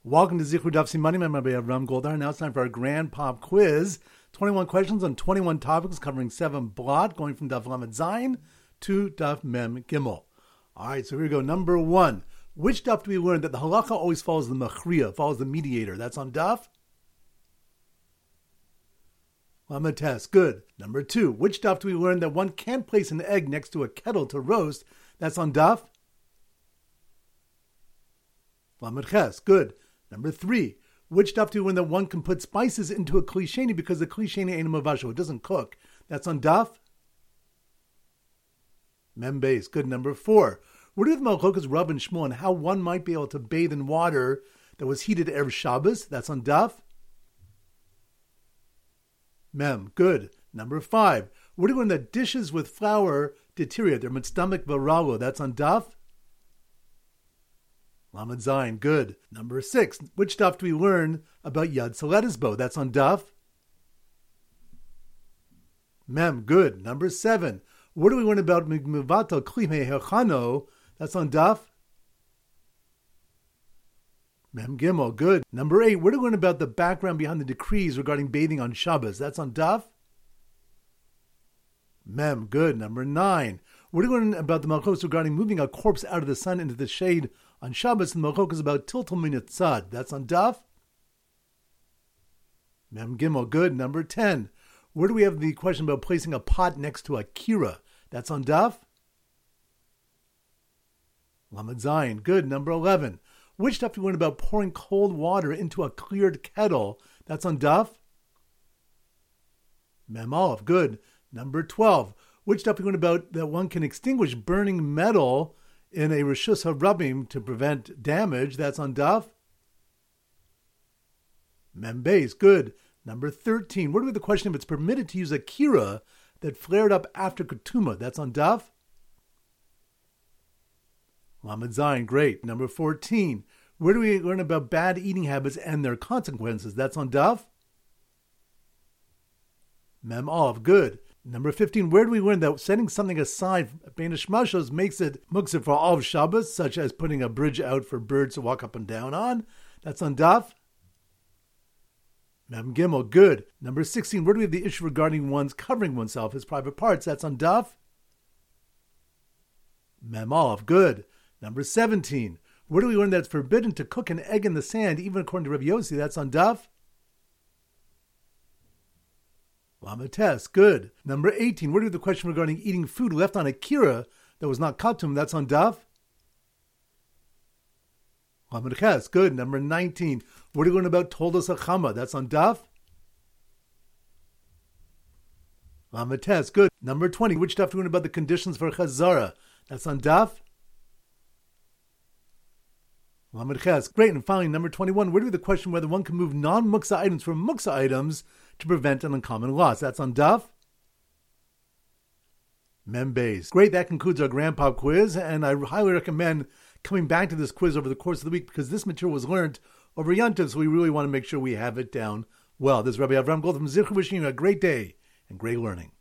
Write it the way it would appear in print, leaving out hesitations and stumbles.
Welcome to Zichud Daf Simanim. I'm Rabbi Avram Goldar. Now it's time for our Grand Pop Quiz. 21 questions on 21 topics covering 7 blot, going from Daf Lamed Zayin to Daf Mem Gimel. All right, so here we go. Number 1. Which Daf do we learn that the halacha always follows the machriya, follows the mediator? That's on Daf Lamed Tes. Good. Number 2. Which Daf do we learn that one can't place an egg next to a kettle to roast? That's on Daf Lamed Ches. Good. Number 3, which Daf do we learn that one can put spices into a kli sheni because the kli sheni ain't a mavasho, it doesn't cook? That's on Daf Mem Beis. Good. Number 4, what are the Malchokas Rav and Shmuel on how one might be able to bathe in water that was heated Erev Shabbos? That's on Daf Mem. Good. Number 5, what do we learn that dishes with flour deteriorate? They're mitzdamek v'ralo. That's on Daf Lamed Zayin. Good. Number 6. Which Daf do we learn about Yad Soletisbo? That's on Daf Mem. Good. Number 7. What do we learn about Migmivato Klime Hechano? That's on Daf Mem Gimel. Good. Number 8. What do we learn about the background behind the decrees regarding bathing on Shabbos? That's on Daf Mem. Good. Number 9. What do we learn about the Malchos regarding moving a corpse out of the sun into the shade on Shabbos? And the Malchok is about Tiltal Min Tzad. That's on Daf Mem Gimel. Good. Number 10. Where do we have the question about placing a pot next to a kira? That's on Daf Lamed Zayin. Good. Number 11. Which Daf do we learn about pouring cold water into a cleared kettle? That's on Daf Mem Aleph. Good. Number 12. Which Daf do we learn about that one can extinguish burning metal in a Rishus HaRabim to prevent damage? That's on Daf Mem Beis. Good. Number 13. What about the question if it's permitted to use a kira that flared up after Ketuma? That's on Daf Lamed Zayin. Great. Number 14. Where do we learn about bad eating habits and their consequences? That's on Daf Mem Aleph. Good. Number 15, where do we learn that setting something aside, Bein Hashmashos, makes it muktzah for all of Shabbos, such as putting a bridge out for birds to walk up and down on? That's on Daf Mem Gimel. Good. Number 16, where do we have the issue regarding one's covering oneself, his private parts? That's on Daf Mem Aleph. Good. Number 17, where do we learn that it's forbidden to cook an egg in the sand, even according to Rabbi Yossi? That's on Daf Lamed Tes. Good. Number 18. Where do we have the question regarding eating food left on a kira that was not katum? That's on Daf Lamed Ches. Good. Number 19. What do we learn about Toldos Achama? That's on Daf Lamed Tes. Good. Number 20. Which Daf do we learn about the conditions for Chazara? That's on Daf Lamed Ches. Great. And finally, number 21. Where do we have the question whether one can move non-muksa items from muksa items to prevent an uncommon loss? That's on Daf Mem Beis. Great, that concludes our Grand Pop Quiz, and I highly recommend coming back to this quiz over the course of the week because this material was learned over Yom Tov, so we really want to make sure we have it down well. This is Rabbi Avram Gold from Zichud, wishing you a great day and great learning.